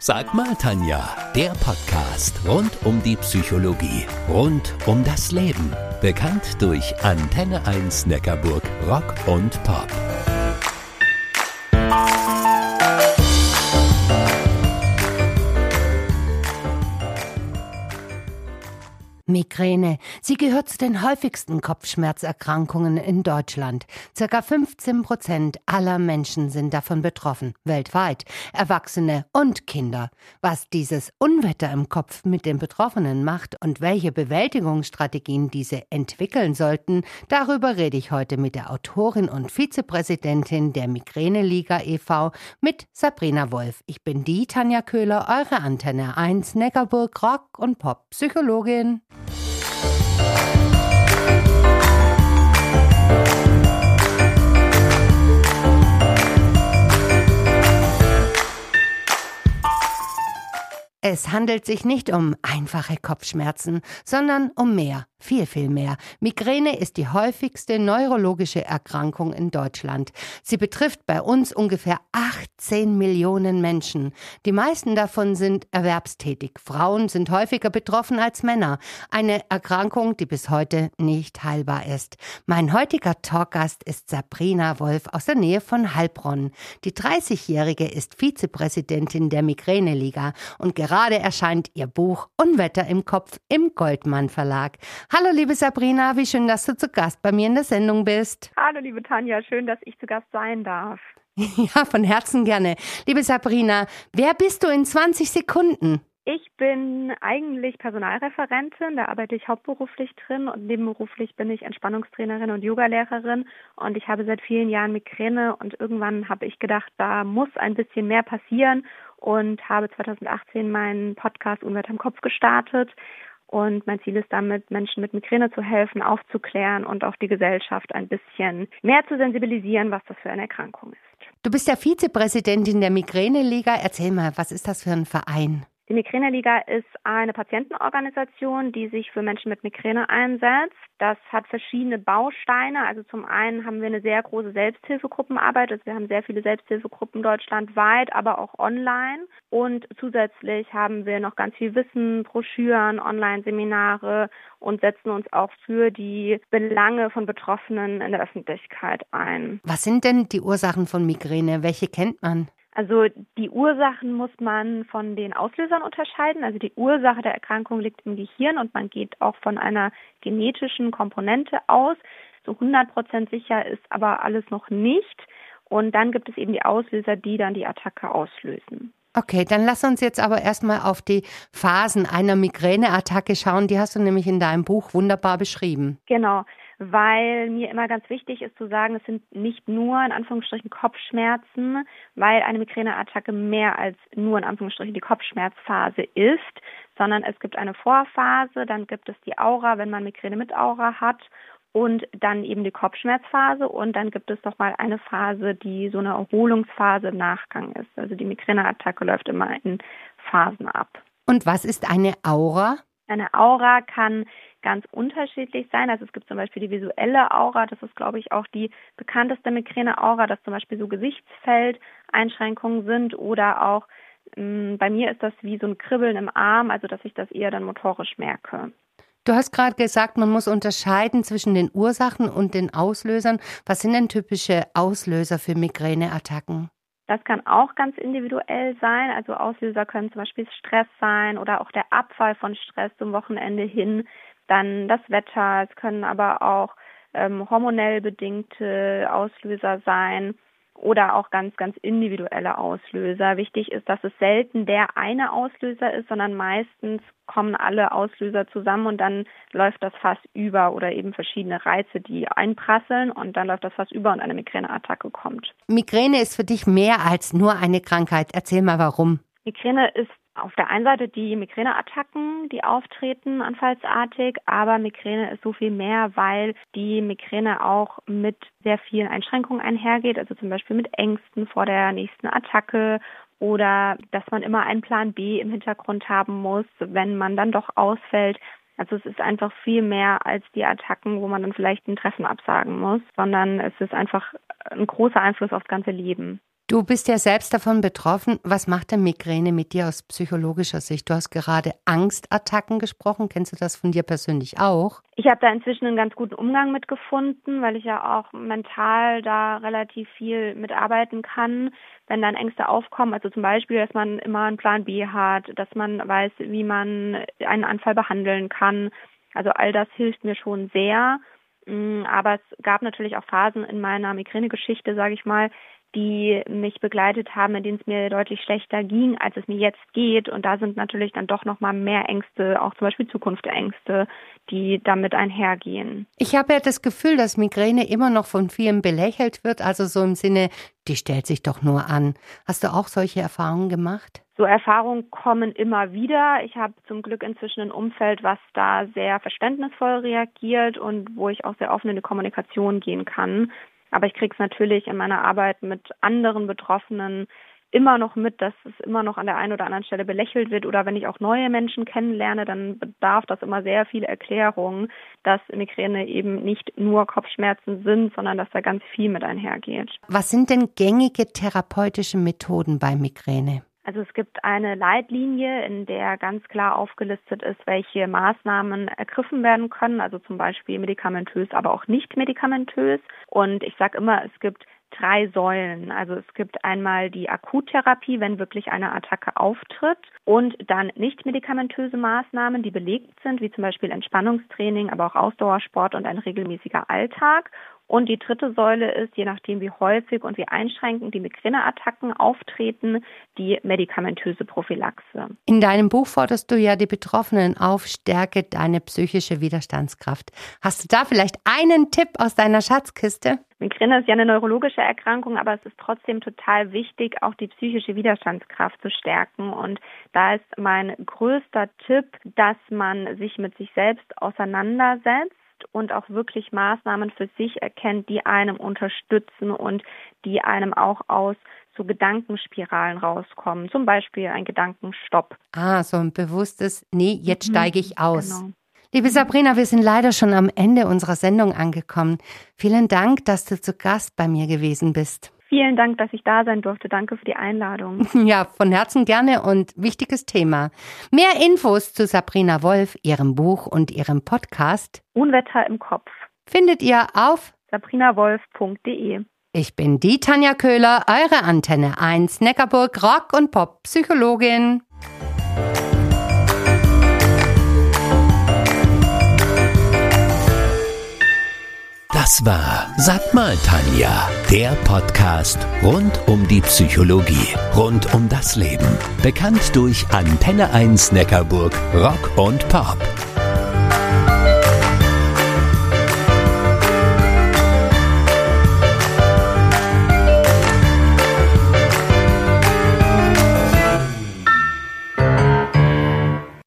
Sag mal, Tanja, der Podcast rund um die Psychologie, rund um das Leben. Bekannt durch Antenne 1 Neckarburg Rock und Pop. Migräne. Sie gehört zu den häufigsten Kopfschmerzerkrankungen in Deutschland. Circa 15% aller Menschen sind davon betroffen, weltweit, Erwachsene und Kinder. Was dieses Unwetter im Kopf mit den Betroffenen macht und welche Bewältigungsstrategien diese entwickeln sollten, darüber rede ich heute mit der Autorin und Vizepräsidentin der Migräne-Liga e.V., mit Sabrina Wolf. Ich bin die Tanja Köhler, eure Antenne 1 Neckarburg Rock und Pop Psychologin. Es handelt sich nicht um einfache Kopfschmerzen, sondern um mehr, viel mehr. Migräne ist die häufigste neurologische Erkrankung in Deutschland. Sie betrifft bei uns ungefähr 18 Millionen Menschen. Die meisten davon sind erwerbstätig. Frauen sind häufiger betroffen als Männer. Eine Erkrankung, die bis heute nicht heilbar ist. Mein heutiger Talkgast ist Sabrina Wolf aus der Nähe von Heilbronn. Die 30-Jährige ist Vizepräsidentin der Migräne-Liga und gerade erscheint ihr Buch Unwetter im Kopf im Goldmann Verlag. Hallo liebe Sabrina, wie schön, dass du zu Gast bei mir in der Sendung bist. Hallo liebe Tanja, schön, dass ich zu Gast sein darf. Ja, von Herzen gerne. Liebe Sabrina, wer bist du in 20 Sekunden? Ich bin eigentlich Personalreferentin, da arbeite ich hauptberuflich drin und nebenberuflich bin ich Entspannungstrainerin und Yogalehrerin und ich habe seit vielen Jahren Migräne und irgendwann habe ich gedacht, da muss ein bisschen mehr passieren und habe 2018 meinen Podcast Unwetter im Kopf gestartet. Und mein Ziel ist damit, Menschen mit Migräne zu helfen, aufzuklären und auch die Gesellschaft ein bisschen mehr zu sensibilisieren, was das für eine Erkrankung ist. Du bist ja Vizepräsidentin der Migräne-Liga. Erzähl mal, was ist das für ein Verein? Die Migräne-Liga ist eine Patientenorganisation, die sich für Menschen mit Migräne einsetzt. Das hat verschiedene Bausteine. Also zum einen haben wir eine sehr große Selbsthilfegruppenarbeit. Also wir haben sehr viele Selbsthilfegruppen deutschlandweit, aber auch online. Und zusätzlich haben wir noch ganz viel Wissen, Broschüren, Online-Seminare und setzen uns auch für die Belange von Betroffenen in der Öffentlichkeit ein. Was sind denn die Ursachen von Migräne? Welche kennt man? Also die Ursachen muss man von den Auslösern unterscheiden. Also die Ursache der Erkrankung liegt im Gehirn und man geht auch von einer genetischen Komponente aus. So 100% sicher ist aber alles noch nicht. Und dann gibt es eben die Auslöser, die dann die Attacke auslösen. Okay, dann lass uns jetzt aber erstmal auf die Phasen einer Migräneattacke schauen. Die hast du nämlich in deinem Buch wunderbar beschrieben. Genau, weil mir immer ganz wichtig ist zu sagen, es sind nicht nur in Anführungsstrichen Kopfschmerzen, weil eine Migräneattacke mehr als nur in Anführungsstrichen die Kopfschmerzphase ist, sondern es gibt eine Vorphase, dann gibt es die Aura, wenn man Migräne mit Aura hat und dann eben die Kopfschmerzphase und dann gibt es noch mal eine Phase, die so eine Erholungsphase im Nachgang ist. Also die Migräneattacke läuft immer in Phasen ab. Und was ist eine Aura? Eine Aura kann ganz unterschiedlich sein. Also es gibt zum Beispiel die visuelle Aura, das ist, glaube ich, auch die bekannteste Migräne-Aura, dass zum Beispiel so Gesichtsfeldeinschränkungen sind oder auch, bei mir ist das wie so ein Kribbeln im Arm, also dass ich das eher dann motorisch merke. Du hast gerade gesagt, man muss unterscheiden zwischen den Ursachen und den Auslösern. Was sind denn typische Auslöser für Migräneattacken? Das kann auch ganz individuell sein. Also Auslöser können zum Beispiel Stress sein oder auch der Abfall von Stress zum Wochenende hin. Dann das Wetter. Es können aber auch hormonell bedingte Auslöser sein oder auch ganz individuelle Auslöser. Wichtig ist, dass es selten der eine Auslöser ist, sondern meistens kommen alle Auslöser zusammen und dann läuft das Fass über oder eben verschiedene Reize, die einprasseln und dann läuft das Fass über und eine Migräneattacke kommt. Migräne ist für dich mehr als nur eine Krankheit. Erzähl mal, warum. Migräne ist auf der einen Seite die Migräneattacken, die auftreten anfallsartig, aber Migräne ist so viel mehr, weil die Migräne auch mit sehr vielen Einschränkungen einhergeht, also zum Beispiel mit Ängsten vor der nächsten Attacke oder dass man immer einen Plan B im Hintergrund haben muss, wenn man dann doch ausfällt. Also es ist einfach viel mehr als die Attacken, wo man dann vielleicht ein Treffen absagen muss, sondern es ist einfach ein großer Einfluss aufs ganze Leben. Du bist ja selbst davon betroffen. Was macht denn Migräne mit dir aus psychologischer Sicht? Du hast gerade Angstattacken gesprochen. Kennst du das von dir persönlich auch? Ich habe da inzwischen einen ganz guten Umgang mit gefunden, weil ich ja auch mental da relativ viel mitarbeiten kann. Wenn dann Ängste aufkommen, also zum Beispiel, dass man immer einen Plan B hat, dass man weiß, wie man einen Anfall behandeln kann. Also all das hilft mir schon sehr. Aber es gab natürlich auch Phasen in meiner Migränegeschichte, sage ich mal, die mich begleitet haben, in denen es mir deutlich schlechter ging, als es mir jetzt geht. Und da sind natürlich dann doch nochmal mehr Ängste, auch zum Beispiel Zukunftsängste, die damit einhergehen. Ich habe ja das Gefühl, dass Migräne immer noch von vielen belächelt wird, also so im Sinne, die stellt sich doch nur an. Hast du auch solche Erfahrungen gemacht? So Erfahrungen kommen immer wieder. Ich habe zum Glück inzwischen ein Umfeld, was da sehr verständnisvoll reagiert und wo ich auch sehr offen in die Kommunikation gehen kann. Aber ich kriege es natürlich in meiner Arbeit mit anderen Betroffenen immer noch mit, dass es immer noch an der einen oder anderen Stelle belächelt wird. Oder wenn ich auch neue Menschen kennenlerne, dann bedarf das immer sehr viel Erklärung, dass Migräne eben nicht nur Kopfschmerzen sind, sondern dass da ganz viel mit einhergeht. Was sind denn gängige therapeutische Methoden bei Migräne? Also es gibt eine Leitlinie, in der ganz klar aufgelistet ist, welche Maßnahmen ergriffen werden können, also zum Beispiel medikamentös, aber auch nicht medikamentös. Und ich sage immer, es gibt 3 Säulen. Also es gibt einmal die Akuttherapie, wenn wirklich eine Attacke auftritt, und dann nicht medikamentöse Maßnahmen, die belegt sind, wie zum Beispiel Entspannungstraining, aber auch Ausdauersport und ein regelmäßiger Alltag. Und die 3. Säule ist, je nachdem wie häufig und wie einschränkend die Migräneattacken auftreten, die medikamentöse Prophylaxe. In deinem Buch forderst du ja die Betroffenen auf, stärke deine psychische Widerstandskraft. Hast du da vielleicht einen Tipp aus deiner Schatzkiste? Migräne ist ja eine neurologische Erkrankung, aber es ist trotzdem total wichtig, auch die psychische Widerstandskraft zu stärken. Und da ist mein größter Tipp, dass man sich mit sich selbst auseinandersetzt und auch wirklich Maßnahmen für sich erkennt, die einem unterstützen und die einem auch aus so Gedankenspiralen rauskommen. Zum Beispiel ein Gedankenstopp. So ein bewusstes, nee, jetzt steige ich aus. Genau. Liebe Sabrina, wir sind leider schon am Ende unserer Sendung angekommen. Vielen Dank, dass du zu Gast bei mir gewesen bist. Vielen Dank, dass ich da sein durfte. Danke für die Einladung. Ja, von Herzen gerne und wichtiges Thema. Mehr Infos zu Sabrina Wolf, ihrem Buch und ihrem Podcast Unwetter im Kopf findet ihr auf sabrinawolf.de. Ich bin die Tanja Köhler, eure Antenne 1 Neckarburg Rock- und Pop-Psychologin. Das war Sag mal, Tanja, der Podcast rund um die Psychologie, rund um das Leben. Bekannt durch Antenne 1 Neckarburg Rock und Pop.